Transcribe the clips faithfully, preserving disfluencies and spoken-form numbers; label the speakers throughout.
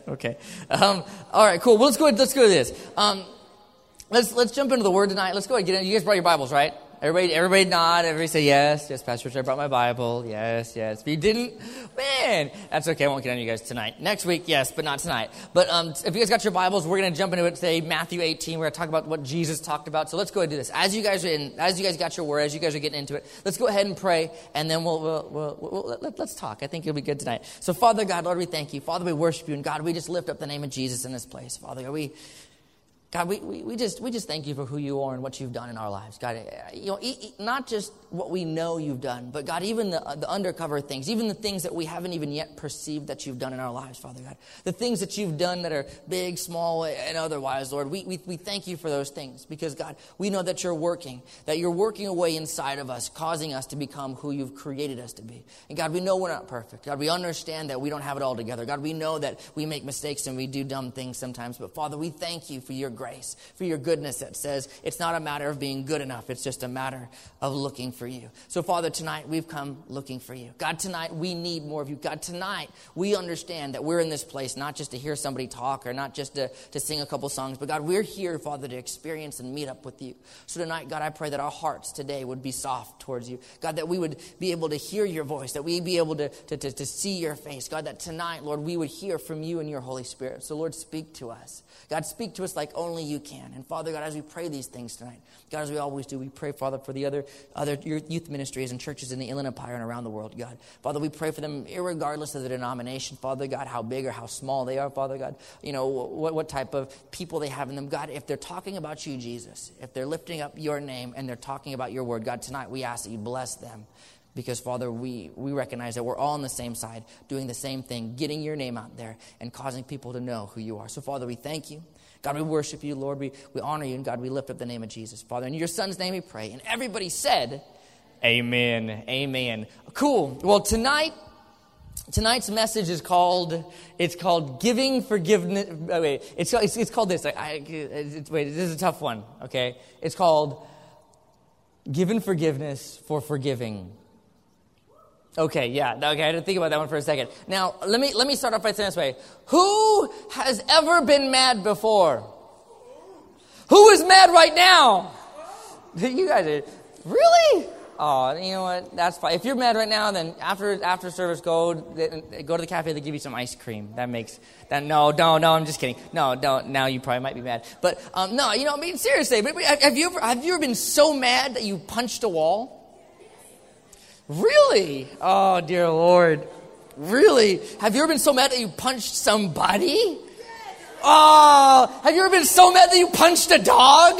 Speaker 1: Okay. Um, all right, cool. Well, let's go ahead, let's go to this. Um, let's let's jump into the Word tonight. Let's go ahead and get in. You guys brought your Bibles, right? Everybody, everybody nod. Everybody say yes. Yes, Pastor Rich, I brought my Bible. Yes, yes. If you didn't, man, that's okay. I won't get on you guys tonight. Next week, yes, but not tonight. But um, if you guys got your Bibles, we're going to jump into it today. Matthew eighteen. We're going to talk about what Jesus talked about. So let's go ahead and do this. As you guys are in, as you guys got your Word, as you guys are getting into it, let's go ahead and pray, and then we'll, we'll, we'll, we'll let, let's talk. I think it'll be good tonight. So, Father God, Lord, we thank you. Father, we worship you, and God, we just lift up the name of Jesus in this place. Father God, we. God, we, we, we just we just thank you for who you are and what you've done in our lives. God, you know, e- e- not just what we know you've done, but God, even the, the undercover things, even the things that we haven't even yet perceived that you've done in our lives, Father God. The things that you've done that are big, small, and otherwise, Lord, we, we, we thank you for those things because, God, we know that you're working, that you're working away inside of us, causing us to become who you've created us to be. And God, we know we're not perfect. God, we understand that we don't have it all together. God, we know that we make mistakes and we do dumb things sometimes. But, Father, we thank you for your grace, for your goodness that says it's not a matter of being good enough. It's just a matter of looking for you. So, Father, tonight we've come looking for you. God, tonight we need more of you. God, tonight we understand that we're in this place not just to hear somebody talk or not just to, to sing a couple songs, but God, we're here, Father, to experience and meet up with you. So tonight, God, I pray that our hearts today would be soft towards you. God, that we would be able to hear your voice, that we'd be able to, to, to, to see your face. God, that tonight, Lord, we would hear from you and your Holy Spirit. So, Lord, speak to us. God, speak to us like only you can. And Father God, as we pray these things tonight, God, as we always do, we pray, Father, for the other other youth ministries and churches in the Inland Empire and around the world, God. Father, we pray for them irregardless of the denomination, Father God, how big or how small they are, Father God, you know, what, what type of people they have in them. God, if they're talking about you, Jesus, if they're lifting up your name and they're talking about your word, God, tonight we ask that you bless them. Because, Father, we, we recognize that we're all on the same side, doing the same thing, getting your name out there and causing people to know who you are. So, Father, we thank you. God, we worship you, Lord. We, we honor you. And, God, we lift up the name of Jesus. Father, in your Son's name we pray. And everybody said, amen, amen. Cool. Well, tonight, tonight's message is called, it's called Giving Forgiveness. Oh, wait, it's, it's, it's called this. I, I, it's, wait, this is a tough one, okay? It's called Giving Forgiveness for Forgiving. Okay, yeah, okay, I had to think about that one for a second. Now, let me let me start off by saying this way. Who has ever been mad before? Who is mad right now? You guys are, really? Oh, you know what, that's fine. If you're mad right now, then after after service, go go to the cafe, they give you some ice cream. That makes, that no, no, no, I'm just kidding. No, don't, now you probably might be mad. But, um, no, you know, I mean, seriously, but have you ever, have you ever been so mad that you punched a wall? Really? Oh, dear Lord. Really? Have you ever been so mad that you punched somebody? Oh, have you ever been so mad that you punched a dog?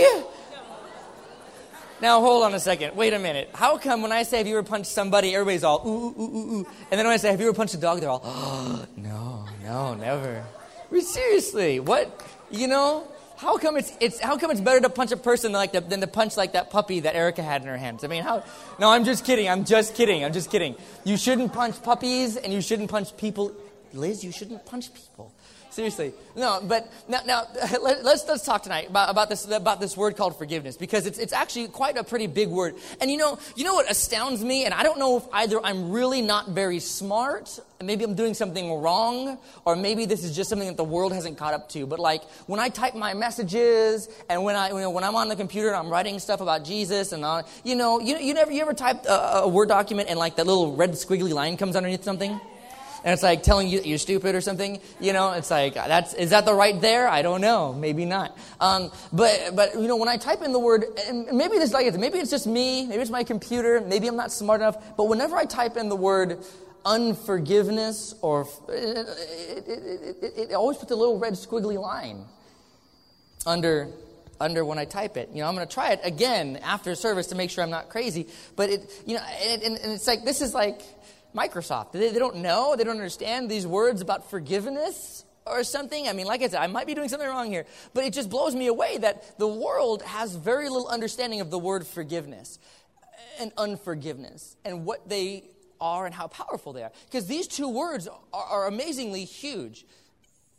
Speaker 1: Now, hold on a second. Wait a minute. How come when I say, have you ever punched somebody, everybody's all, ooh, ooh, ooh, ooh. And then when I say, have you ever punched a dog, they're all, oh, no, no, never. I mean, seriously, what? You know? How come it's it's how come it's better to punch a person than like the, than to punch like that puppy that Erica had in her hands? I mean, how? No, I'm just kidding. I'm just kidding. I'm just kidding. You shouldn't punch puppies and you shouldn't punch people. Liz, you shouldn't punch people. Seriously. No, but now, now let, let's let's talk tonight about, about this about this word called forgiveness, because it's it's actually quite a pretty big word. And you know, you know what astounds me, and I don't know if either I'm really not very smart, maybe I'm doing something wrong, or maybe this is just something that the world hasn't caught up to. But like when I type my messages and when I you know when I'm on the computer and I'm writing stuff about Jesus and all, you know, you you never you ever typed a, a Word document and like that little red squiggly line comes underneath something? And it's like telling you that you're stupid or something, you know. It's like that's is that the right there? I don't know, maybe not. Um, but but you know, when I type in the word, and maybe this like maybe it's just me, maybe it's my computer, maybe I'm not smart enough. But whenever I type in the word unforgiveness, or it, it, it, it, it always puts a little red squiggly line under under when I type it. You know, I'm going to try it again after service to make sure I'm not crazy. But it, you know, and, and, and it's like this is like. Microsoft. They, they don't know. They don't understand these words about forgiveness or something. I mean, like I said, I might be doing something wrong here, but it just blows me away that the world has very little understanding of the word forgiveness and unforgiveness and what they are and how powerful they are. Because these two words are, are amazingly huge.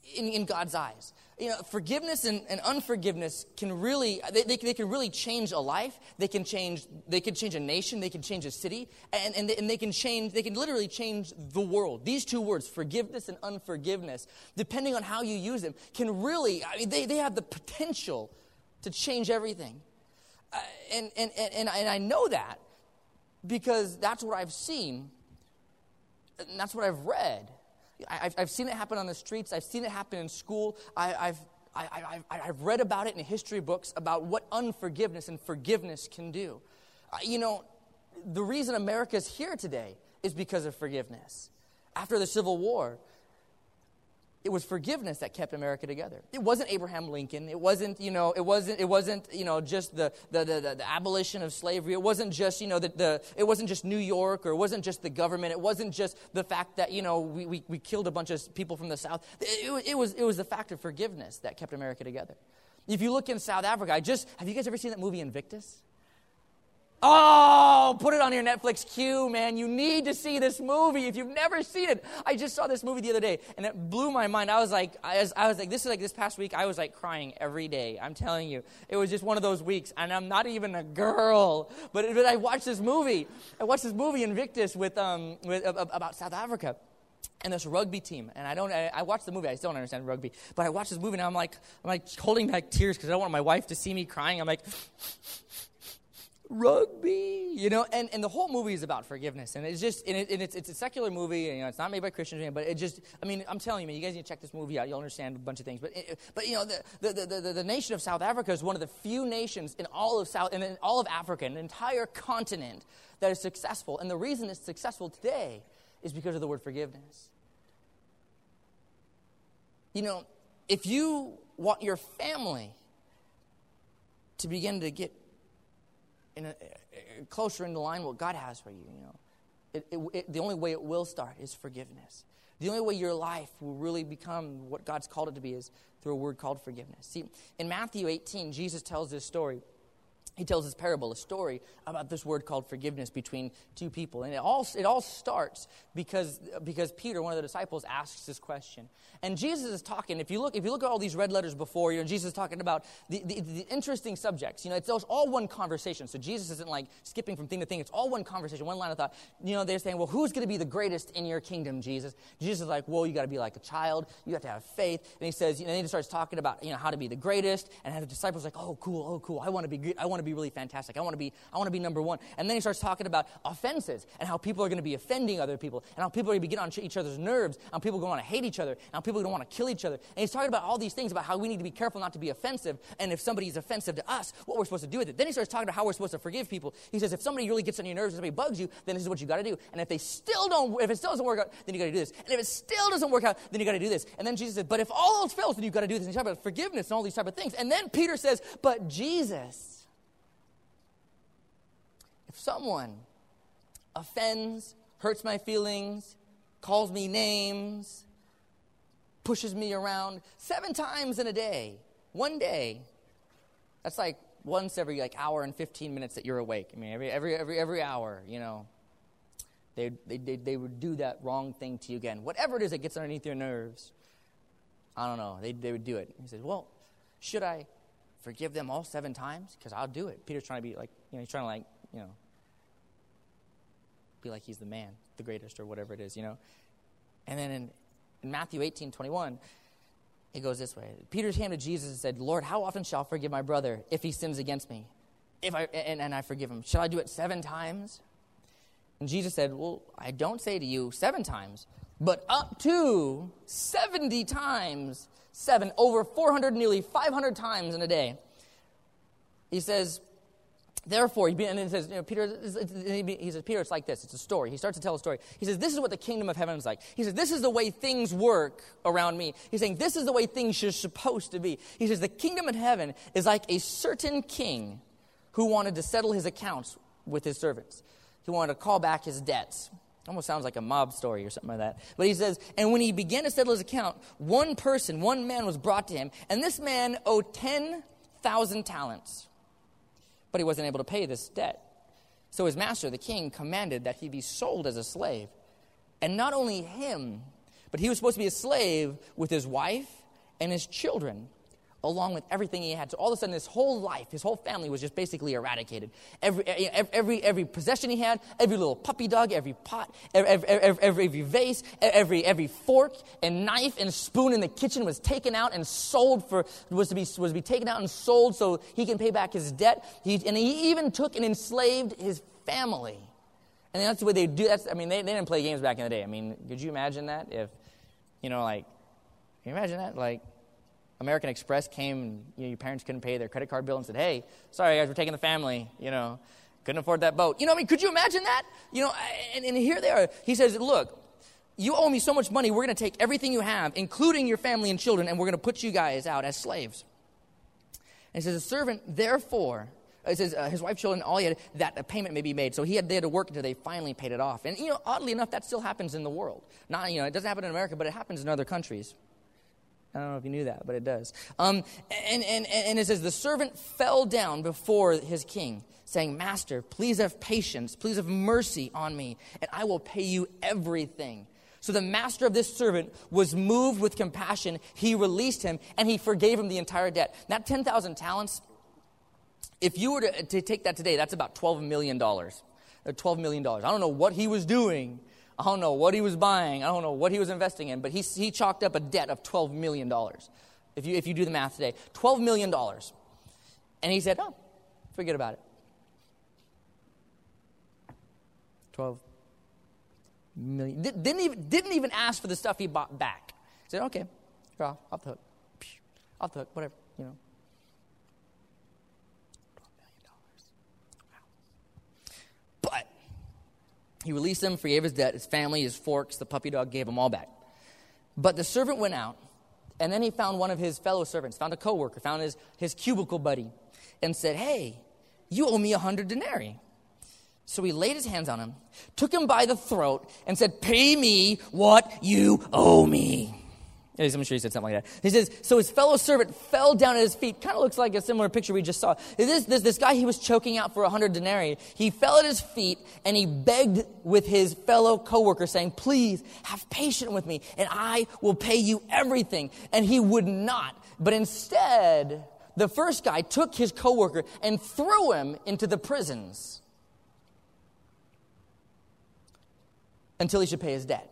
Speaker 1: in, in God's eyes. You know, forgiveness and, and unforgiveness can really, they, they, they can really change a life. They can change, they can change a nation. They can change a city. And, and, they, and they can change, they can literally change the world. These two words, forgiveness and unforgiveness, depending on how you use them, can really, I mean, they, they have the potential to change everything. Uh, and, and, and, and, I, and I know that because that's what I've seen. And that's what I've read. I've, I've seen it happen on the streets. I've seen it happen in school. I, I've, I, I, I've read about it in history books about what unforgiveness and forgiveness can do. Uh, you know, the reason America's here today is because of forgiveness. After the Civil War, it was forgiveness that kept America together. It wasn't Abraham Lincoln. It wasn't, you know, it wasn't, it wasn't, you know, just the the, the, the abolition of slavery. It wasn't just, you know, the, the it wasn't just New York, or it wasn't just the government. It wasn't just the fact that, you know, we, we, we killed a bunch of people from the South. It, it was it was the fact of forgiveness that kept America together. If you look in South Africa, I just, have you guys ever seen that movie Invictus? Oh, put it on your Netflix queue, man. You need to see this movie if you've never seen it. I just saw this movie the other day, and it blew my mind. I was like, I was, I was like, this is like this past week, I was like crying every day. I'm telling you. It was just one of those weeks, and I'm not even a girl. But, but I watched this movie. I watched this movie, Invictus, with, um, with uh, about South Africa. And this rugby team, and I don't. I, I watched the movie. I still don't understand rugby, but I watched this movie, and I'm like, I'm like holding back tears because I don't want my wife to see me crying. I'm like, rugby, you know, and, and the whole movie is about forgiveness, and it's just, and, it, and it's it's a secular movie, and, you know, it's not made by Christians, but it just, I mean, I'm telling you, man, you guys need to check this movie out. You'll understand a bunch of things, but it, but you know, the the, the the the nation of South Africa is one of the few nations in all of South, and in all of Africa, an entire continent that is successful, and the reason it's successful today is because of the word forgiveness. You know, if you want your family to begin to get in a, a, closer into line what God has for you, you know, it, it, it, the only way it will start is forgiveness. The only way your life will really become what God's called it to be is through a word called forgiveness. See, in Matthew eighteen, Jesus tells this story. He tells this parable, a story about this word called forgiveness between two people. And it all it all starts because because Peter, one of the disciples, asks this question. And Jesus is talking, if you look if you look at all these red letters before, you know, Jesus is talking about the, the, the interesting subjects. You know, it's all one conversation. So Jesus isn't like skipping from thing to thing. It's all one conversation, one line of thought. You know, they're saying, well, who's going to be the greatest in your kingdom, Jesus? Jesus is like, well, you got to be like a child. You have to have faith. And he says, you know, and he starts talking about, you know, how to be the greatest. And the disciples are like, oh, cool, oh, cool. I want to be good. I want to be really fantastic. I want to be I want to be number one. And then he starts talking about offenses and how people are going to be offending other people and how people are going to be getting on each other's nerves and how people are going to want to hate each other and how people are going to want to kill each other. And he's talking about all these things about how we need to be careful not to be offensive, and if somebody's offensive to us, what we're supposed to do with it. Then he starts talking about how we're supposed to forgive people. He says if somebody really gets on your nerves and somebody bugs you, then this is what you got to do. And if they still don't, if it still doesn't work out, then you got to do this. And if it still doesn't work out, then you got to do this. And then Jesus says, but if all else fails, then you got to do this. And he's talking about forgiveness and all these type of things. And then Peter says, but Jesus, if someone offends, hurts my feelings, calls me names, pushes me around seven times in a day, one day, that's like once every like hour and fifteen minutes that you're awake. I mean, every every every every hour, you know, they they they, they would do that wrong thing to you again. Whatever it is that gets underneath your nerves, I don't know. They they would do it. He says, well, should I forgive them all seven times? Because I'll do it. Peter's trying to be like, you know, he's trying to like, you know, be like he's the man, the greatest, or whatever it is, you know. And then in, in Matthew eighteen twenty-one, it goes this way. Peter came to Jesus and said, Lord, how often shall I forgive my brother if he sins against me? If I and, and I forgive him. Shall I do it seven times? And Jesus said, well, I don't say to you seven times, but up to seventy times seven, over four hundred, nearly five hundred times in a day. He says, therefore, and it says, you know, Peter, he says, Peter, it's like this. It's a story. He starts to tell a story. He says, this is what the kingdom of heaven is like. He says, this is the way things work around me. He's saying, this is the way things are supposed to be. He says, the kingdom of heaven is like a certain king who wanted to settle his accounts with his servants. He wanted to call back his debts. Almost sounds like a mob story or something like that. But he says, and when he began to settle his account, one person, one man was brought to him, and this man owed ten thousand talents. But he wasn't able to pay this debt. So his master, the king, commanded that he be sold as a slave. And not only him, But he was supposed to be a slave with his wife and his children, along with everything he had. So all of a sudden, his whole life, his whole family was just basically eradicated. Every every every, every possession he had, every little puppy dog, every pot, every, every, every, every, every vase, every every fork and knife and spoon in the kitchen was taken out and sold for was to be was to be taken out and sold so he can pay back his debt. He, and he even took and enslaved his family. And that's the way they do. That's I mean, they, they didn't play games back in the day. I mean, could you imagine that? If you know, like, can you imagine that? Like, American Express came, and you know, your parents couldn't pay their credit card bill and said, hey, sorry, guys, we're taking the family, you know, couldn't afford that boat. You know what I mean? Could you imagine that? You know, and, and here they are. He says, look, you owe me so much money, we're going to take everything you have, including your family and children, and we're going to put you guys out as slaves. And he says, a servant, therefore, it says uh, his wife, children, all he had, that a payment may be made. So he had, they had to work until they finally paid it off. And, you know, oddly enough, that still happens in the world. Not, you know, it doesn't happen in America, but it happens in other countries. I don't know if you knew that, but it does. Um, and, and, and it says, the servant fell down before his king, saying, Master, please have patience, please have mercy on me, and I will pay you everything. So the master of this servant was moved with compassion. He released him, and he forgave him the entire debt. That ten thousand talents, if you were to, to take that today, that's about twelve million dollars. twelve million dollars. I don't know what he was doing. I don't know what he was buying. I don't know what he was investing in. But he, he chalked up a debt of twelve million dollars. If you, if you do the math today. twelve million dollars. And he said, oh, forget about it. twelve million dollars. Didn't even, didn't even ask for the stuff he bought back. He said, okay, you're off, off the hook. Off the hook, whatever, you know. twelve million dollars. Wow. But he released him, forgave his debt, his family, his forks, the puppy dog, gave them all back. But the servant went out, and then he found one of his fellow servants, found a coworker, found his, his cubicle buddy, and said, hey, you owe me a hundred denarii. So he laid his hands on him, took him by the throat, and said, pay me what you owe me. I'm sure he said something like that. He says, so his fellow servant fell down at his feet. Kind of looks like a similar picture we just saw. This, this, this guy he was choking out for a hundred denarii. He fell at his feet and he begged with his fellow coworker saying, please have patience with me and I will pay you everything. And he would not. But instead, the first guy took his coworker and threw him into the prisons until he should pay his debt.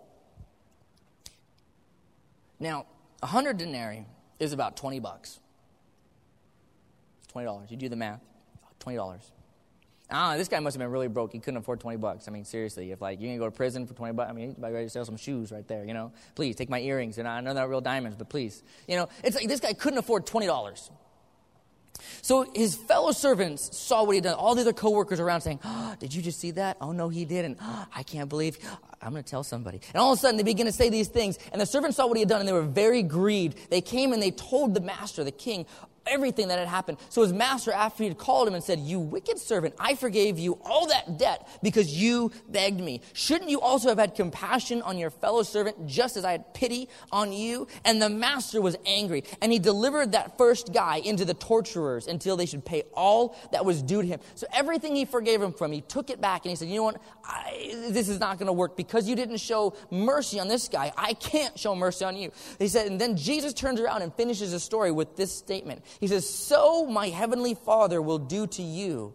Speaker 1: Now, a hundred denarii is about twenty bucks. It's twenty dollars. You do the math. Twenty dollars. Ah, this guy must have been really broke. He couldn't afford twenty bucks. I mean, seriously, if like you're gonna go to prison for twenty bucks, I mean, you're ready to sell some shoes right there. You know, please take my earrings. And I know they're not real diamonds, but please, you know, it's like this guy couldn't afford twenty dollars. So his fellow servants saw what he'd done. All the other coworkers around saying, oh, did you just see that? Oh, no, he didn't. Oh, I can't believe. I'm going to tell somebody. And all of a sudden, they begin to say these things. And the servants saw what he had done, and they were very grieved. They came and they told the master, the king, everything that had happened. So his master, after he had called him and said, you wicked servant, I forgave you all that debt because you begged me. Shouldn't you also have had compassion on your fellow servant just as I had pity on you? And the master was angry, and he delivered that first guy into the torturers until they should pay all that was due to him. So everything he forgave him from, he took it back, and he said, you know what, I, this is not going to work because you didn't show mercy on this guy. I can't show mercy on you. He said, and then Jesus turns around and finishes his story with this statement. He says, so my heavenly Father will do to you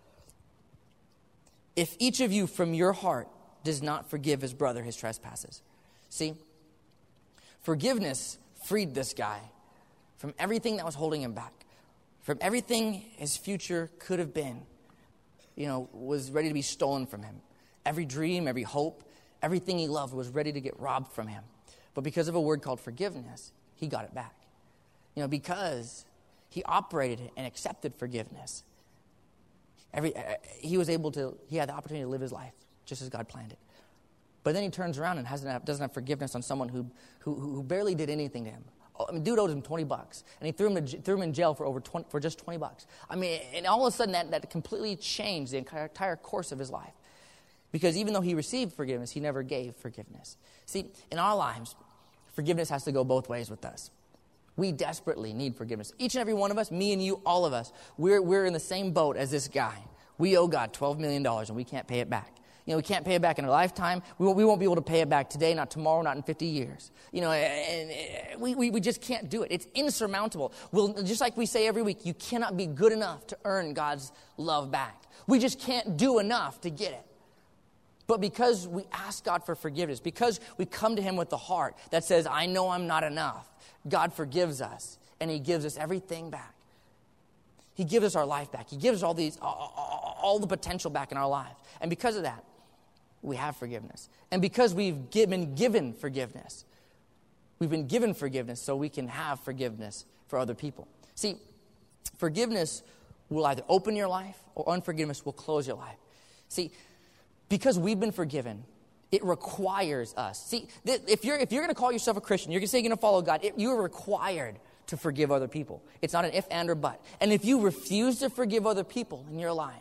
Speaker 1: if each of you from your heart does not forgive his brother his trespasses. See, forgiveness freed this guy from everything that was holding him back, from everything his future could have been, you know, was ready to be stolen from him. Every dream, every hope, everything he loved was ready to get robbed from him. But because of a word called forgiveness, he got it back. You know, because he operated and accepted forgiveness. Every, uh, he was able to, he had the opportunity to live his life just as God planned it. But then he turns around and hasn't have, doesn't have forgiveness on someone who, who, who barely did anything to him. I mean, dude owed him twenty bucks, and he threw him, to, threw him in jail for over twenty, for just twenty bucks. I mean, and all of a sudden that, that completely changed the entire, entire course of his life. Because even though he received forgiveness, he never gave forgiveness. See, in our lives, forgiveness has to go both ways with us. We desperately need forgiveness. Each and every one of us, me and you, all of us, we're, we're in the same boat as this guy. We owe God twelve million dollars and we can't pay it back. You know, we can't pay it back in a lifetime. We won't, we won't be able to pay it back today, not tomorrow, not in fifty years. You know, and, and we, we, we just can't do it. It's insurmountable. We'll, just like we say every week, you cannot be good enough to earn God's love back. We just can't do enough to get it. But because we ask God for forgiveness, because we come to him with the heart that says, I know I'm not enough, God forgives us, and he gives us everything back. He gives us our life back. He gives us all these, all, all the potential back in our lives. And because of that, we have forgiveness. And because we've been given forgiveness, we've been given forgiveness so we can have forgiveness for other people. See, forgiveness will either open your life or unforgiveness will close your life. See, because we've been forgiven, it requires us. See, th- if you're if you're going to call yourself a Christian, you're going to say you're going to follow God, it, you're required to forgive other people. It's not an if, and, or but. And if you refuse to forgive other people in your life,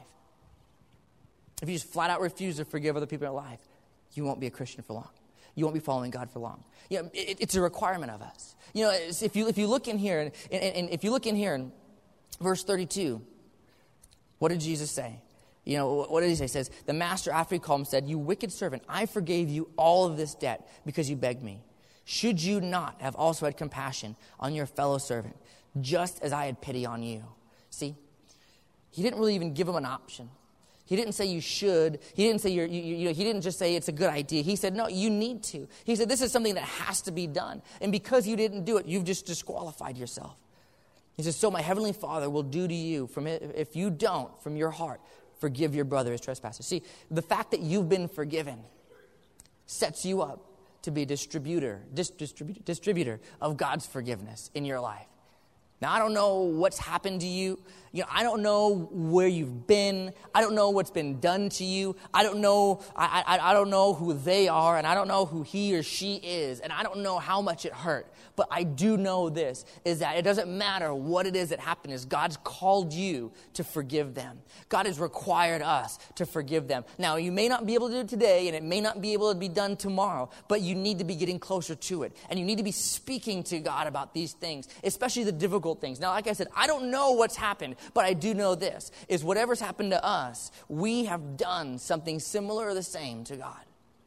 Speaker 1: if you just flat out refuse to forgive other people in your life, you won't be a Christian for long. You won't be following God for long. You know, it, it's a requirement of us. You know, if you if you look in here, and, and, and if you look in here in verse thirty-two, what did Jesus say? You know, what did he say? He says, the master, after he called him, said, you wicked servant, I forgave you all of this debt because you begged me. Should you not have also had compassion on your fellow servant, just as I had pity on you? See, he didn't really even give him an option. He didn't say you should. He didn't say you're, you, you, he didn't just say it's a good idea. He said, no, you need to. He said, this is something that has to be done. And because you didn't do it, you've just disqualified yourself. He says, so my heavenly Father will do to you, from it, if you don't, from your heart, forgive your brother his trespasses. See, the fact that you've been forgiven sets you up to be a distributor, dis- distributor, distributor of God's forgiveness in your life. Now, I don't know what's happened to you. You know, I don't know where you've been. I don't know what's been done to you. I don't know. I, I, I don't know who they are, and I don't know who he or she is, and I don't know how much it hurt. But I do know this, is that it doesn't matter what it is that happened, is God's called you to forgive them. God has required us to forgive them. Now, you may not be able to do it today, and it may not be able to be done tomorrow, but you need to be getting closer to it. And you need to be speaking to God about these things, especially the difficult things. Now, like I said, I don't know what's happened, but I do know this, is whatever's happened to us, we have done something similar or the same to God.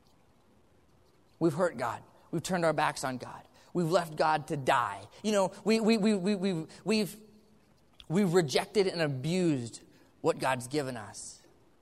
Speaker 1: We've hurt God. We've turned our backs on God. We've left God to die. You know, we, we, we, we, we, we've, we've rejected and abused what God's given us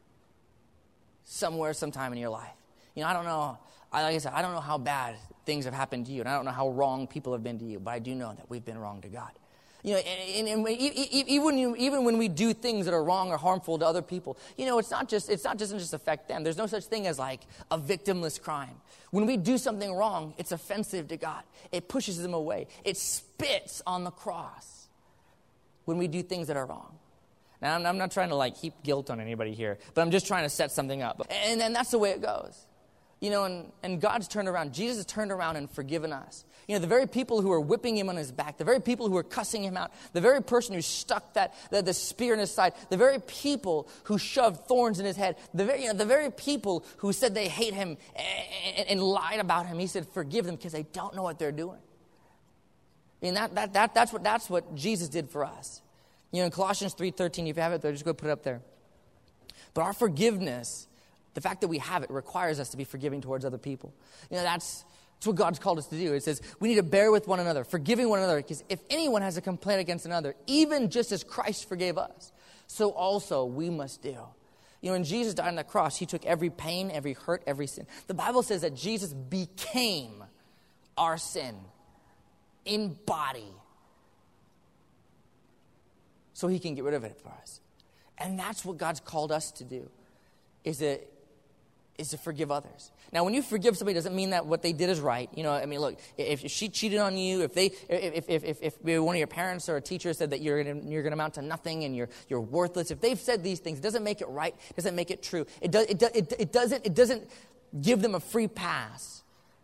Speaker 1: somewhere, sometime in your life. You know, I don't know, I, like I said, I don't know how bad things have happened to you, and I don't know how wrong people have been to you, but I do know that we've been wrong to God. You know, and, and, and even, when you, even when we do things that are wrong or harmful to other people, you know, it's not just, it's not doesn't just affect them. There's no such thing as like a victimless crime. When we do something wrong, it's offensive to God. It pushes them away. It spits on the cross when we do things that are wrong. Now, I'm, I'm not trying to like heap guilt on anybody here, but I'm just trying to set something up. And then that's the way it goes. You know, and, and God's turned around. Jesus has turned around and forgiven us. You know, the very people who are whipping him on his back, the very people who are cussing him out, the very person who stuck that the, the spear in his side, the very people who shoved thorns in his head, the very, you know, the very people who said they hate him and, and, and lied about him, he said, forgive them because they don't know what they're doing. I mean, that, that, that, that's, what, that's what Jesus did for us. You know, in Colossians three thirteen, if you have it there, just go put it up there. But our forgiveness, the fact that we have it, requires us to be forgiving towards other people. You know, that's, that's what God's called us to do. It says we need to bear with one another, forgiving one another, because if anyone has a complaint against another, even just as Christ forgave us, so also we must do. You know, when Jesus died on the cross, he took every pain, every hurt, every sin. The Bible says that Jesus became our sin in body so he can get rid of it for us. And that's what God's called us to do, is to is to forgive others. Now, when you forgive somebody, doesn't mean that what they did is right. You know, I mean, look, if she cheated on you, if they, if if if, if one of your parents or a teacher said that you're gonna, you're going to amount to nothing and you're you're worthless, if they've said these things, it doesn't make it right. It doesn't make it true. It does. It, it, it doesn't. It doesn't give them a free pass.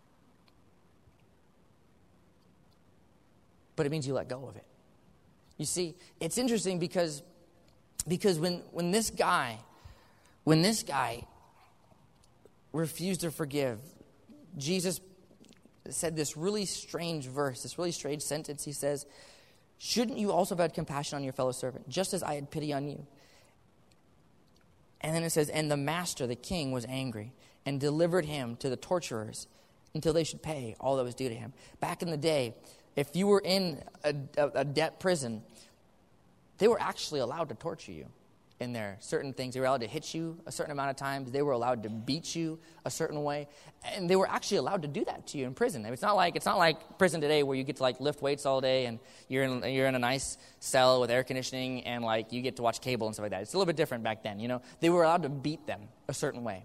Speaker 1: But it means you let go of it. You see, it's interesting because because when when this guy when this guy. refused to forgive, Jesus said this really strange verse, this really strange sentence. He says, shouldn't you also have had compassion on your fellow servant, just as I had pity on you? And then it says, and the master, the king, was angry and delivered him to the torturers until they should pay all that was due to him. Back in the day, if you were in a, a, a debt prison, they were actually allowed to torture you in there. Certain things, they were allowed to hit you a certain amount of times. They were allowed to beat you a certain way. And they were actually allowed to do that to you in prison. It's not like it's not like prison today where you get to like lift weights all day and you're in you're in a nice cell with air conditioning and like you get to watch cable and stuff like that. It's a little bit different back then, you know. They were allowed to beat them a certain way.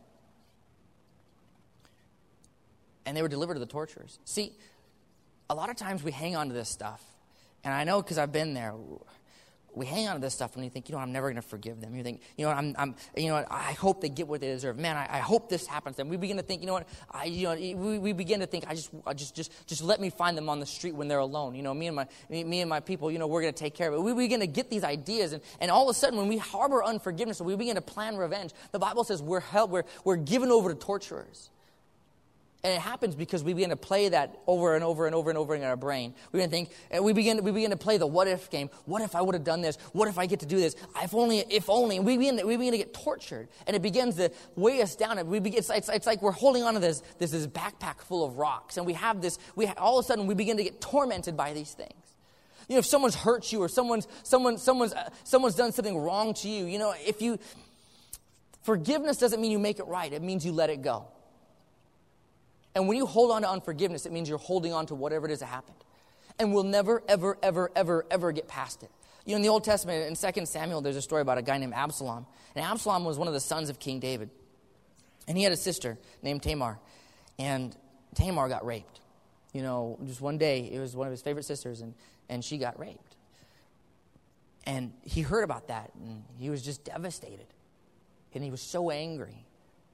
Speaker 1: And they were delivered to the torturers. See, a lot of times we hang on to this stuff. And I know because I've been there. We hang on to this stuff and you think, you know, I'm never going to forgive them. You think, you know, I'm, I'm, you know, I hope they get what they deserve. Man, I, I hope this happens to them. We begin to think, you know what, I, you know, we, we begin to think, I just, I just, just, just let me find them on the street when they're alone. You know, me and my, me, me and my people, you know, we're going to take care of it. We begin to get these ideas, and, and all of a sudden, when we harbor unforgiveness, we begin to plan revenge. The Bible says we're held, we're, we're given over to torturers. And it happens because we begin to play that over and over and over and over in our brain. We begin to think, and we begin, we begin to play the what if game. What if I would have done this? What if I get to do this? If only, if only. And we begin to, we begin to get tortured. And it begins to weigh us down. And we begin, it's, it's, it's like we're holding on to this, this, this backpack full of rocks. And we have this, we ha- all of a sudden we begin to get tormented by these things. You know, if someone's hurt you or someone's, someone, someone's, uh, someone's done something wrong to you, you know, if you, forgiveness doesn't mean you make it right. It means you let it go. And when you hold on to unforgiveness, it means you're holding on to whatever it is that happened. And we'll never, ever, ever, ever, ever get past it. You know, in the Old Testament, in Second Samuel, there's a story about a guy named Absalom. And Absalom was one of the sons of King David. And he had a sister named Tamar. And Tamar got raped. You know, just one day, it was one of his favorite sisters, and, and she got raped. And he heard about that, and he was just devastated. And he was so angry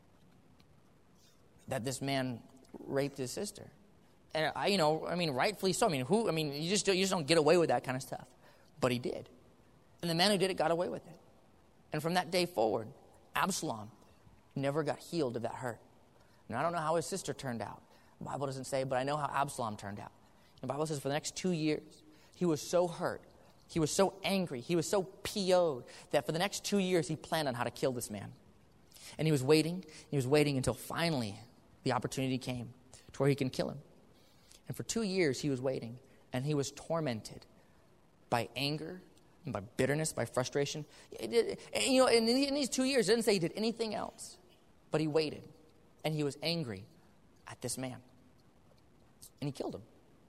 Speaker 1: that this man raped his sister. And I, you know, I mean, rightfully so. I mean, who, I mean, you just, you just don't get away with that kind of stuff. But he did. And the man who did it got away with it. And from that day forward, Absalom never got healed of that hurt. And I don't know how his sister turned out. The Bible doesn't say, but I know how Absalom turned out. The Bible says for the next two years, he was so hurt, he was so angry, he was so P O'd that for the next two years, he planned on how to kill this man. And he was waiting, he was waiting until finally the opportunity came to where he can kill him. And for two years, he was waiting, and he was tormented by anger, and by bitterness, by frustration. It, it, and, you know, in, in these two years, it didn't say he did anything else, but he waited, and he was angry at this man, and he killed him.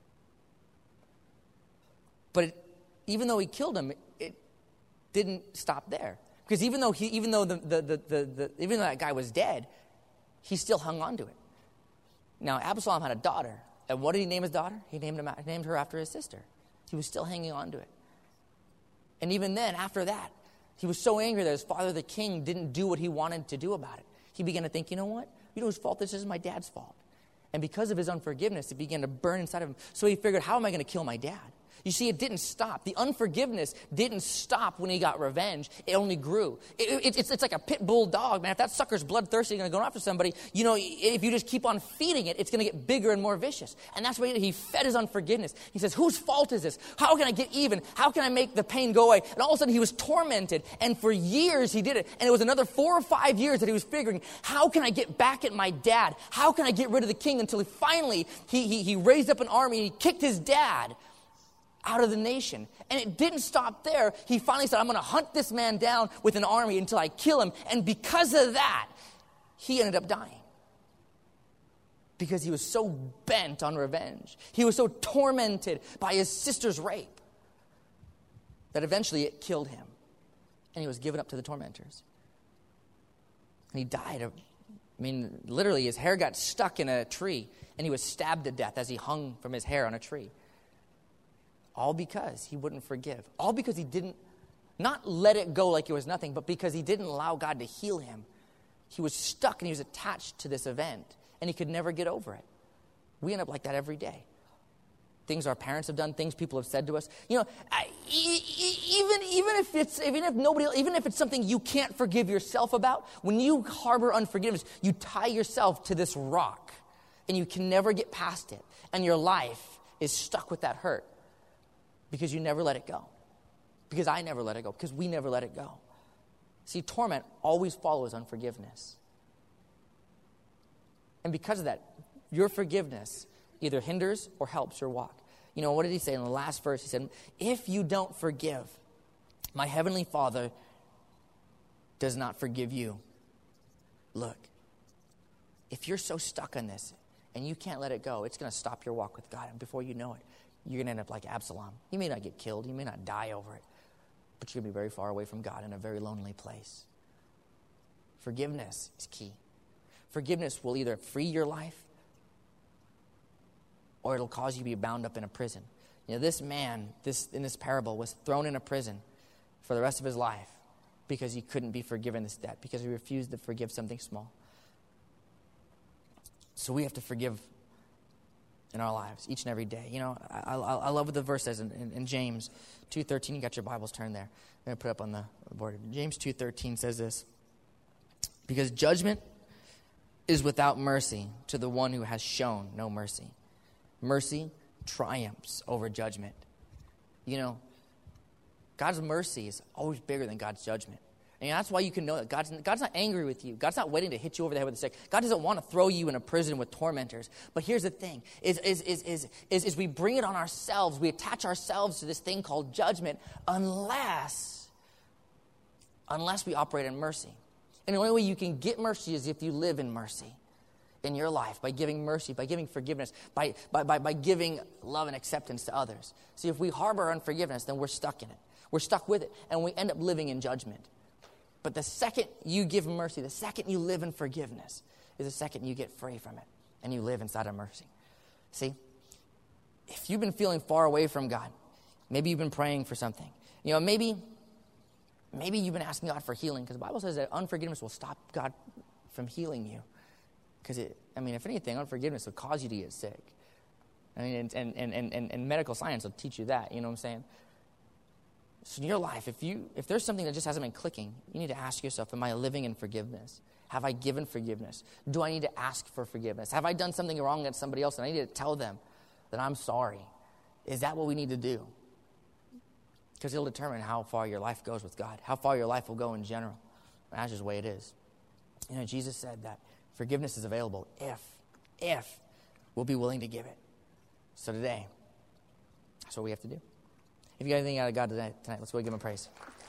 Speaker 1: But it, even though he killed him, it, it didn't stop there, because even though he, even though the, the, the, the, the even though that guy was dead, he still hung on to it. Now, Absalom had a daughter. And what did he name his daughter? He named, him, named her after his sister. He was still hanging on to it. And even then, after that, he was so angry that his father, the king, didn't do what he wanted to do about it. He began to think, you know what? You know whose fault this is? My dad's fault. And because of his unforgiveness, it began to burn inside of him. So he figured, how am I going to kill my dad? You see, it didn't stop. The unforgiveness didn't stop when he got revenge. It only grew. It, it, it's, it's like a pit bull dog, man. If that sucker's bloodthirsty and going to go after somebody, you know, if you just keep on feeding it, it's going to get bigger and more vicious. And that's why he, he fed his unforgiveness. He says, whose fault is this? How can I get even? How can I make the pain go away? And all of a sudden, he was tormented. And for years, he did it. And it was another four or five years that he was figuring, how can I get back at my dad? How can I get rid of the king? Until he finally, he, he, he raised up an army and he kicked his dad out of the nation. And it didn't stop there. He finally said, I'm going to hunt this man down with an army until I kill him. And because of that, he ended up dying. Because he was so bent on revenge. He was so tormented by his sister's rape that eventually it killed him. And he was given up to the tormentors. And he died of, I mean, literally his hair got stuck in a tree and he was stabbed to death as he hung from his hair on a tree. All because he wouldn't forgive. All because he didn't, not let it go like it was nothing, but because he didn't allow God to heal him. He was stuck and he was attached to this event, and he could never get over it. We end up like that every day. Things our parents have done, things people have said to us. You know, I, e- e- even even if it's even if nobody, even if it's something you can't forgive yourself about, when you harbor unforgiveness, you tie yourself to this rock, and you can never get past it, and your life is stuck with that hurt. Because you never let it go. Because I never let it go. Because we never let it go. See, torment always follows unforgiveness. And because of that, your forgiveness either hinders or helps your walk. You know, what did he say in the last verse? He said, if you don't forgive, my heavenly Father does not forgive you. Look, if you're so stuck on this and you can't let it go, it's going to stop your walk with God. And before you know it, you're going to end up like Absalom. You may not get killed. You may not die over it. But you're going to be very far away from God in a very lonely place. Forgiveness is key. Forgiveness will either free your life or it'll cause you to be bound up in a prison. You know, this man this in this parable was thrown in a prison for the rest of his life because he couldn't be forgiven this debt, because he refused to forgive something small. So we have to forgive in our lives each and every day. You know, I, I, I love what the verse says in, in, in James two thirteen. You got your Bibles turned there. I'm going to put it up on the board. James two thirteen says this, because judgment is without mercy to the one who has shown no mercy. Mercy triumphs over judgment. You know, God's mercy is always bigger than God's judgment. And that's why you can know that God's, God's not angry with you. God's not waiting to hit you over the head with a stick. God doesn't want to throw you in a prison with tormentors. But here's the thing, is, is, is, is, is, is we bring it on ourselves. We attach ourselves to this thing called judgment unless, unless we operate in mercy. And the only way you can get mercy is if you live in mercy in your life, by giving mercy, by giving forgiveness, by, by, by, by giving love and acceptance to others. See, if we harbor unforgiveness, then we're stuck in it. We're stuck with it, and we end up living in judgment. But the second you give mercy, the second you live in forgiveness, is the second you get free from it, and you live inside of mercy. See, if you've been feeling far away from God, maybe you've been praying for something. You know, maybe, maybe you've been asking God for healing, because the Bible says that unforgiveness will stop God from healing you. Because, it, I mean, if anything, unforgiveness will cause you to get sick. I mean, and, and, and, and, and medical science will teach you that, you know what I'm saying? So in your life, if you if there's something that just hasn't been clicking, you need to ask yourself, am I living in forgiveness? Have I given forgiveness? Do I need to ask for forgiveness? Have I done something wrong against somebody else and I need to tell them that I'm sorry? Is that what we need to do? Because it'll determine how far your life goes with God, how far your life will go in general. And that's just the way it is. You know, Jesus said that forgiveness is available if, if we'll be willing to give it. So today, that's what we have to do. If you got anything out of God today, tonight, let's go give him praise.